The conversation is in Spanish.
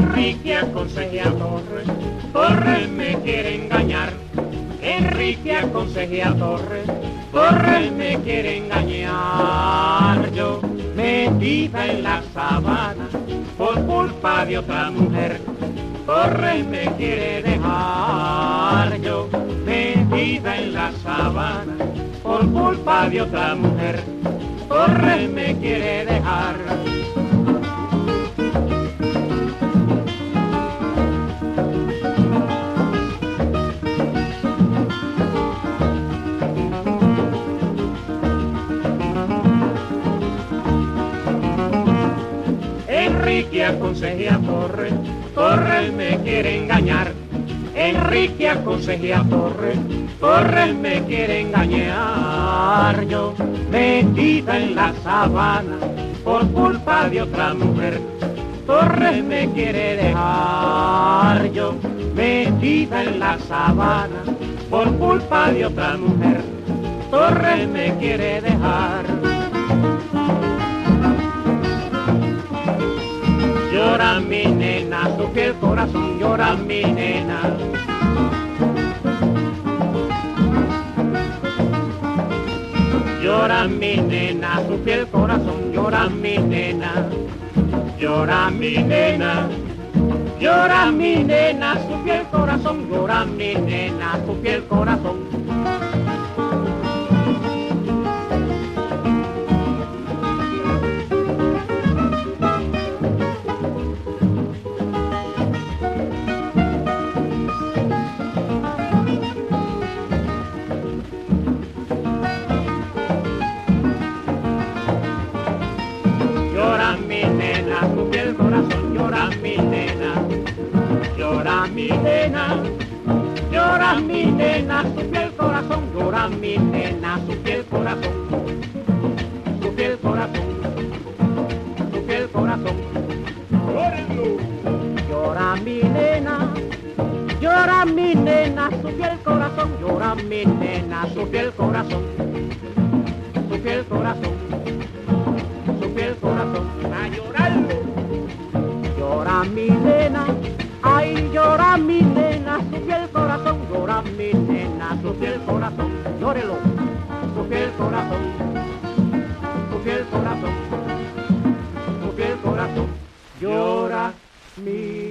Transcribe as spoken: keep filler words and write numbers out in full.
Enrique aconsejé a Torres, Torres me quiere engañar. Enrique aconsejé a Torres, Torres me quiere engañar. Yo metida en la sabana por culpa de otra mujer, Torres me quiere dejar. Yo metida en la sabana por culpa de otra mujer, Torres me quiere dejar. Enrique aconsejé a Torres, Torres me quiere engañar. Enrique aconsejé a Torres, Torres me quiere engañar. Yo metida en la sabana por culpa de otra mujer, Torres me quiere dejar. Yo metida en la sabana por culpa de otra mujer, Torres me quiere dejar. Llora mi nena, su fiel corazón, llora mi nena. Llora mi nena, su fiel corazón, llora mi nena. Llora mi nena, llora mi nena, su fiel corazón, llora mi nena, su fiel corazón. Llora mi nena, su fiel corazón, llora mi nena. Llora mi nena, llora mi nena, su fiel corazón, llora mi nena, su fiel corazón. Su fiel corazón, su fiel corazón. Llora mi nena, llora mi nena, su fiel corazón, llora mi nena, su fiel corazón. Su fiel corazón, su fiel corazón, a llorarlo. Llora mi nena, ay llora mi nena, su fiel corazón, llora mi nena, su fiel corazón, llórelo, su fiel corazón, su fiel corazón, su fiel corazón, llora mi